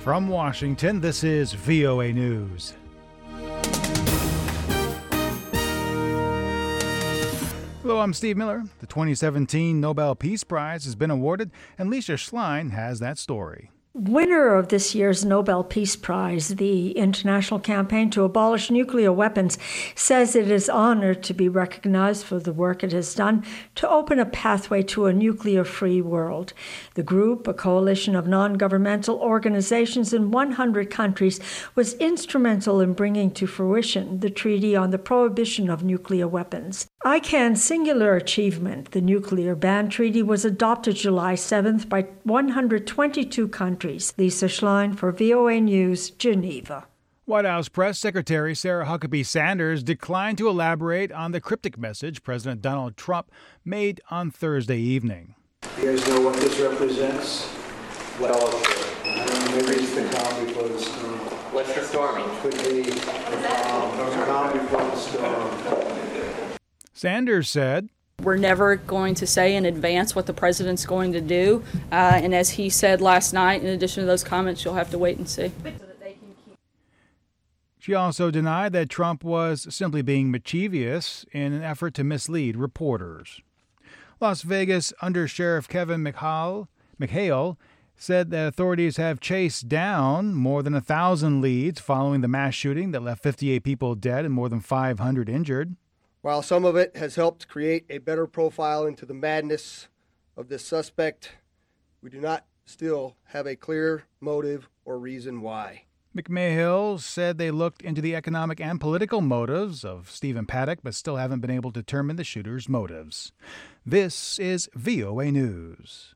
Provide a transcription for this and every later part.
From Washington, this is VOA News. Hello, I'm Steve Miller. The 2017 Nobel Peace Prize has been awarded, and Lisa Schlein has that story. Winner of this year's Nobel Peace Prize, the International Campaign to Abolish Nuclear Weapons, says it is honored to be recognized for the work it has done to open a pathway to a nuclear-free world. The group, a coalition of non-governmental organizations in 100 countries, was instrumental in bringing to fruition the Treaty on the Prohibition of Nuclear Weapons. ICAN's singular achievement, the Nuclear Ban Treaty, was adopted July 7th by 122 countries. Lisa Schlein for VOA News, Geneva. White House Press Secretary Sarah Huckabee Sanders declined to elaborate on the cryptic message President Donald Trump made on Thursday evening. You guys know what this represents? Well, maybe it's the calm before the storm. What's the storming? Could be the calm before the storm. Sanders said, "We're never going to say in advance what the president's going to do. And as he said last night, in addition to those comments, you'll have to wait and see." She also denied that Trump was simply being mischievous in an effort to mislead reporters. Las Vegas Under-Sheriff Kevin McHale said that authorities have chased down more than 1,000 leads following the mass shooting that left 58 people dead and more than 500 injured. While some of it has helped create a better profile into the madness of this suspect, we do not still have a clear motive or reason why. McMahill said they looked into the economic and political motives of Stephen Paddock, but still haven't been able to determine the shooter's motives. This is VOA News.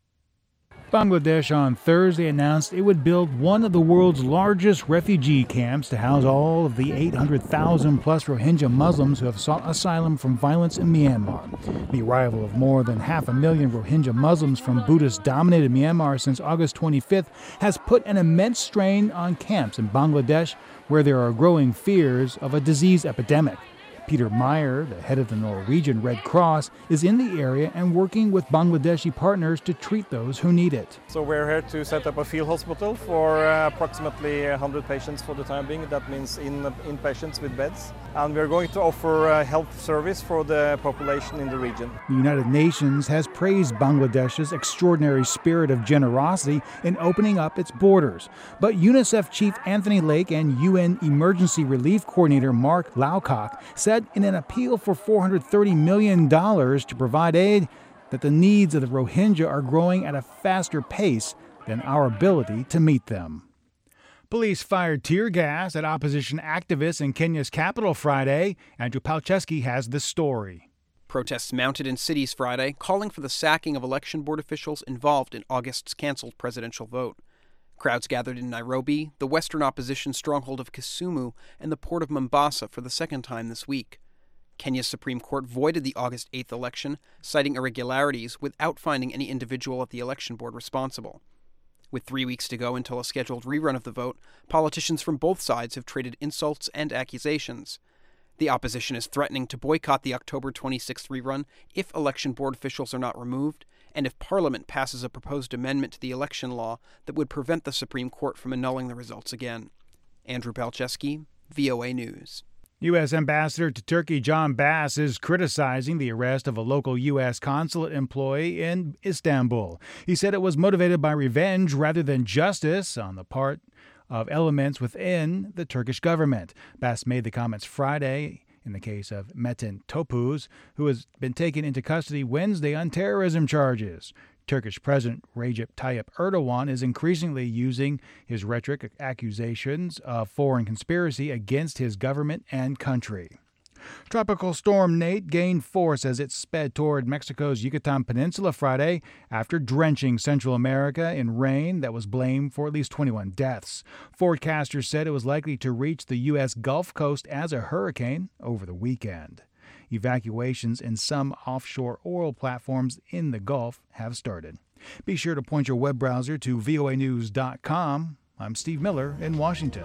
Bangladesh on Thursday announced it would build one of the world's largest refugee camps to house all of the 800,000-plus Rohingya Muslims who have sought asylum from violence in Myanmar. The arrival of more than 500,000 Rohingya Muslims from Buddhist-dominated Myanmar since August 25th has put an immense strain on camps in Bangladesh, where there are growing fears of a disease epidemic. Peter Meyer, the head of the Norwegian Red Cross, is in the area and working with Bangladeshi partners to treat those who need it. So we're here to set up a field hospital for approximately 100 patients for the time being. That means inpatients with beds. And we're going to offer health service for the population in the region. The United Nations has praised Bangladesh's extraordinary spirit of generosity in opening up its borders. But UNICEF Chief Anthony Lake and UN Emergency Relief Coordinator Mark Lowcock said in an appeal for $430 million to provide aid that the needs of the Rohingya are growing at a faster pace than our ability to meet them. Police fired tear gas at opposition activists in Kenya's capital Friday. Andrew Palczewski has the story. Protests mounted in cities Friday, calling for the sacking of election board officials involved in August's canceled presidential vote. Crowds gathered in Nairobi, the western opposition stronghold of Kisumu, and the port of Mombasa for the second time this week. Kenya's Supreme Court voided the August 8th election, citing irregularities without finding any individual at the election board responsible. With 3 weeks to go until a scheduled rerun of the vote, politicians from both sides have traded insults and accusations. The opposition is threatening to boycott the October 26th rerun if election board officials are not removed, and if Parliament passes a proposed amendment to the election law that would prevent the Supreme Court from annulling the results again. Andrew Palczewski, VOA News. U.S. Ambassador to Turkey John Bass is criticizing the arrest of a local U.S. consulate employee in Istanbul. He said it was motivated by revenge rather than justice on the part of elements within the Turkish government. Bass made the comments Friday in the case of Metin Topuz, who has been taken into custody Wednesday on terrorism charges. Turkish President Recep Tayyip Erdogan is increasingly using his rhetoric accusations of foreign conspiracy against his government and country. Tropical storm Nate gained force as it sped toward Mexico's Yucatan Peninsula Friday after drenching Central America in rain that was blamed for at least 21 deaths. Forecasters said it was likely to reach the U.S. Gulf Coast as a hurricane over the weekend. Evacuations in some offshore oil platforms in the Gulf have started. Be sure to point your web browser to voanews.com. I'm Steve Miller in Washington.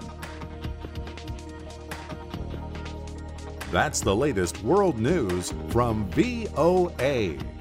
That's the latest world news from VOA.